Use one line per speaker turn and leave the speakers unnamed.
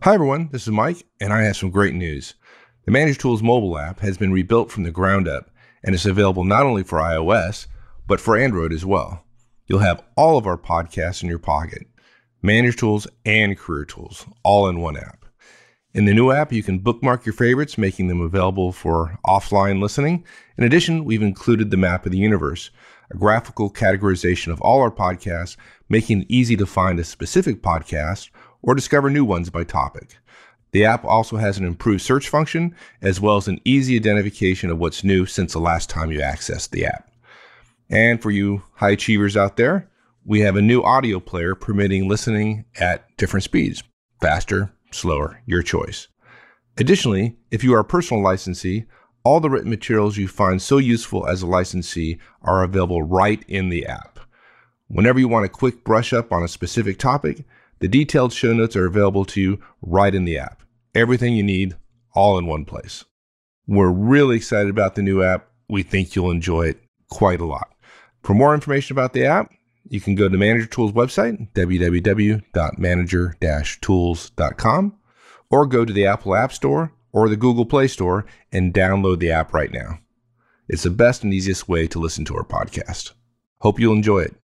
Hi everyone, this is Mike, and I have some great news. The Manager Tools mobile app has been rebuilt from the ground up, and is available not only for iOS, but for Android as well. You'll have all of our podcasts in your pocket, Manager Tools and Career Tools, all in one app. In the new app, you can bookmark your favorites, making them available for offline listening. In addition, we've included the Map of the Universe, a graphical categorization of all our podcasts, making it easy to find a specific podcast or discover new ones by topic. The app also has an improved search function, as well as an easy identification of what's new since the last time you accessed the app. And for you high achievers out there, we have a new audio player permitting listening at different speeds, faster, slower, your choice. Additionally, if you are a personal licensee, all the written materials you find so useful as a licensee are available right in the app. Whenever you want a quick brush up on a specific topic, the detailed show notes are available to you right in the app. Everything you need, all in one place. We're really excited about the new app. We think you'll enjoy it quite a lot. For more information about the app, you can go to Manager Tools website, www.manager-tools.com, or go to the Apple App Store or the Google Play Store and download the app right now. It's the best and easiest way to listen to our podcast. Hope you'll enjoy it.